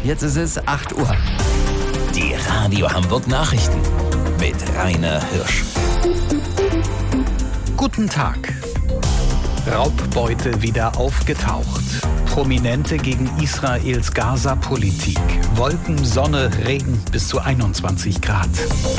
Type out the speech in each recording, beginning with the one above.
Jetzt ist es 8 Uhr. Die Radio Hamburg Nachrichten mit Rainer Hirsch. Guten Tag. Raubbeute wieder aufgetaucht. Prominente gegen Israels Gaza-Politik. Wolken, Sonne, Regen bis zu 21 Grad.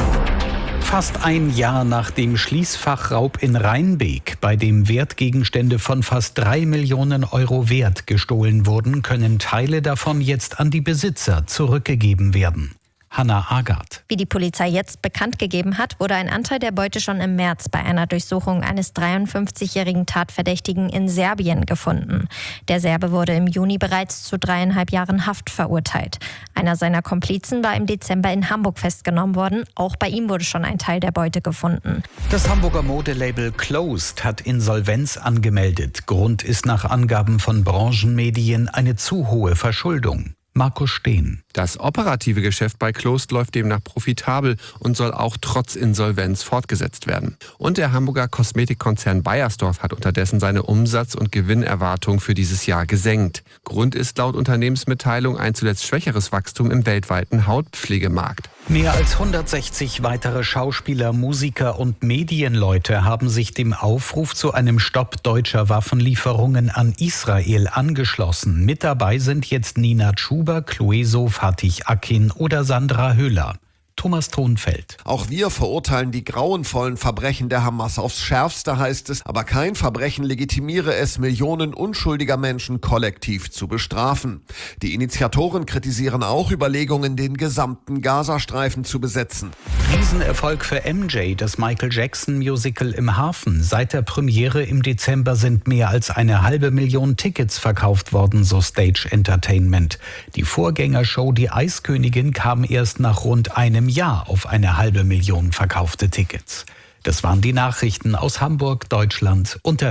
Fast ein Jahr nach dem Schließfachraub in Rheinbeek, bei dem Wertgegenstände von fast 3 Millionen Euro wert gestohlen wurden, können Teile davon jetzt an die Besitzer zurückgegeben werden. Hanna Agard. Wie die Polizei jetzt bekannt gegeben hat, wurde ein Anteil der Beute schon im März bei einer Durchsuchung eines 53-jährigen Tatverdächtigen in Serbien gefunden. Der Serbe wurde im Juni bereits zu 3,5 Jahren Haft verurteilt. Einer seiner Komplizen war im Dezember in Hamburg festgenommen worden. Auch bei ihm wurde schon ein Teil der Beute gefunden. Das Hamburger Modelabel Closed hat Insolvenz angemeldet. Grund ist nach Angaben von Branchenmedien eine zu hohe Verschuldung. Markus Steen. Das operative Geschäft bei Closed läuft demnach profitabel und soll auch trotz Insolvenz fortgesetzt werden. Und der Hamburger Kosmetikkonzern Beiersdorf hat unterdessen seine Umsatz- und Gewinnerwartung für dieses Jahr gesenkt. Grund ist laut Unternehmensmitteilung ein zuletzt schwächeres Wachstum im weltweiten Hautpflegemarkt. Mehr als 160 weitere Schauspieler, Musiker und Medienleute haben sich dem Aufruf zu einem Stopp deutscher Waffenlieferungen an Israel angeschlossen. Mit dabei sind jetzt Nina Chuba, Clueso, Fatih Akin oder Sandra Höhler. Thomas Thonfeld. Auch wir verurteilen die grauenvollen Verbrechen der Hamas aufs Schärfste, heißt es, aber kein Verbrechen legitimiere es, Millionen unschuldiger Menschen kollektiv zu bestrafen. Die Initiatoren kritisieren auch Überlegungen, den gesamten Gazastreifen zu besetzen. Riesenerfolg für MJ, das Michael Jackson Musical im Hafen. Seit der Premiere im Dezember sind mehr als 500.000 Tickets verkauft worden, so Stage Entertainment. Die Vorgängershow Die Eiskönigin kam erst nach rund einem Jahr auf 500.000 verkaufte Tickets. Das waren die Nachrichten aus Hamburg, Deutschland und der